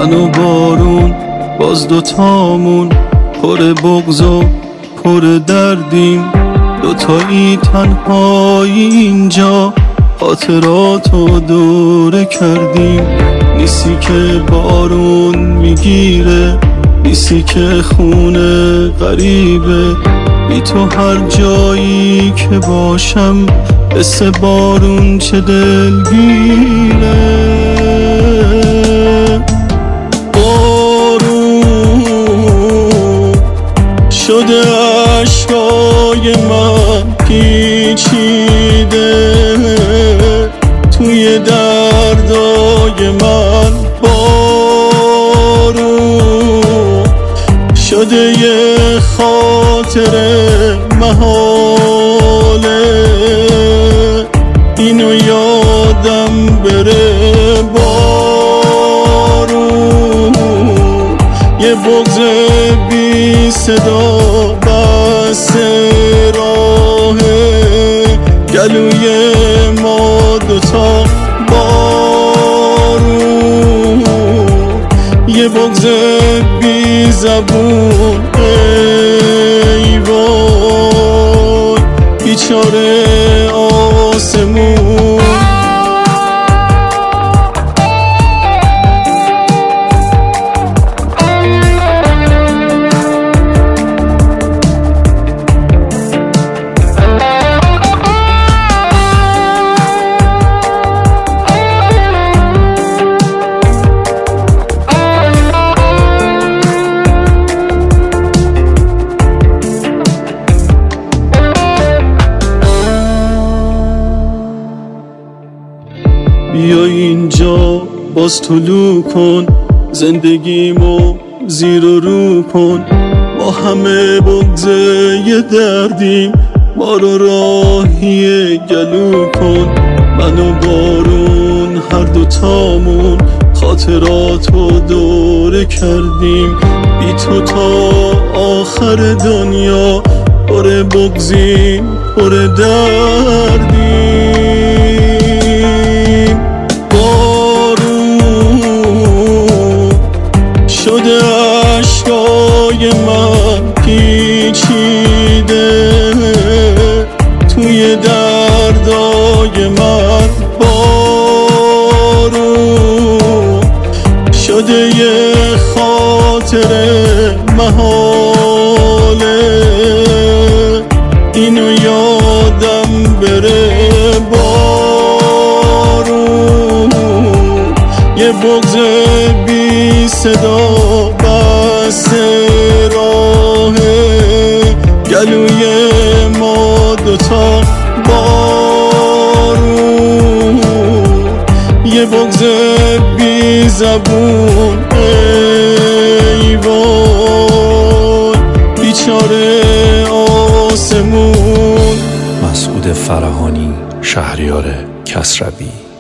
من و بارون باز دوتامون پر بغض و پر دردیم، دوتایی تنهایی اینجا خاطراتو دوره کردیم. نیستی که بارون میگیره، نیستی که خونه غریبه، بی تو هر جایی که باشم حس بارون چه دلگیره. بارون شده اشکای من پیچیده توی دردای من. بارون شده یه خاطره محاله، اینو یادم بره. بارون یه بغض بی صدا بس راهه گلوی ما دوتا. بارون یه بغض بی زبون، ای وای بیچاره آسمون. بیا اینجا باز طلوع کن، زندگیمو زیر و رو کن. ما همه بغض یه دردیم، ما رو راهی گلو کن. من و بارون هر دوتامون خاطراتو دوره کردیم، بی تو تا آخر دنیا پر بغضیم پر دردیم. شده اشکای من پیچیده توی دردای من. بارون شده یه خاطره محاله، اینو یادم بره. بارون یه بغض بی صدا بس راهه گلوی ما دوتا. بارون یه بغض بی زبون، ای وای بیچاره آسمون. مسعود فرهانی، شهریار کسروی.